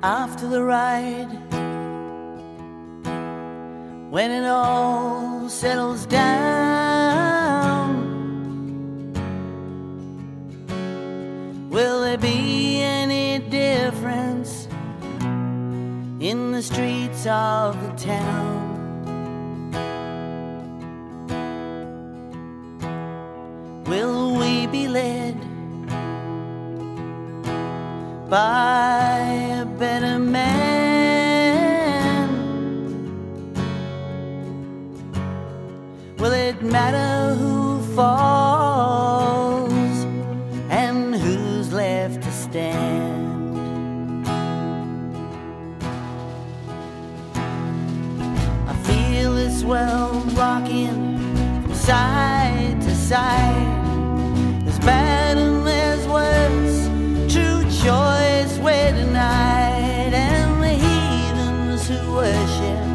after the ride, when it all settles down, will there be any difference in the streets of the town? Will we be led by a better man? Will it matter who falls and who's left to stand? I feel this world rocking from side to side. There's bad and there's worse, true choice we're denied, and the heathens who worship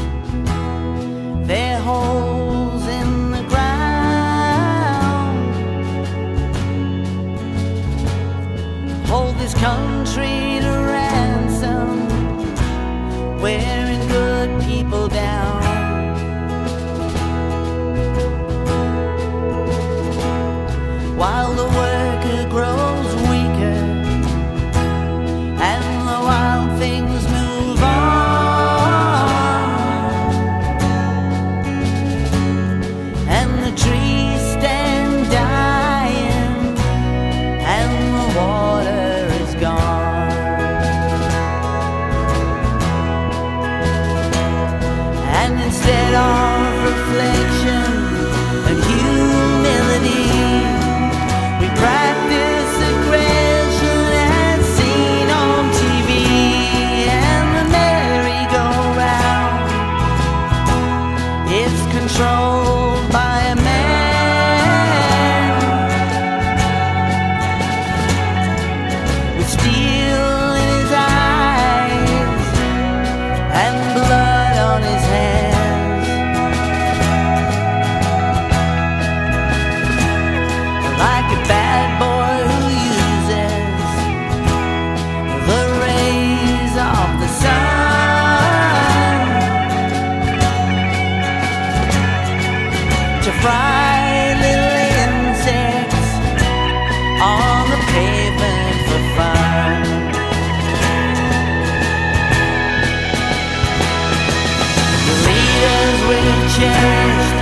their holes in the ground hold this country to ransom, wearing good people down. While the worker grows weaker and the wild things move on, and the trees stand dying and the water is gone, and instead of reflection and humility, we practice aggression as seen on TV, and the merry-go-round is controlled by a man with steel in his eyes and blood on his hands. Like a bad boy who uses the rays of the sun to fry little insects on the pavement for fun. The leaders we've cherished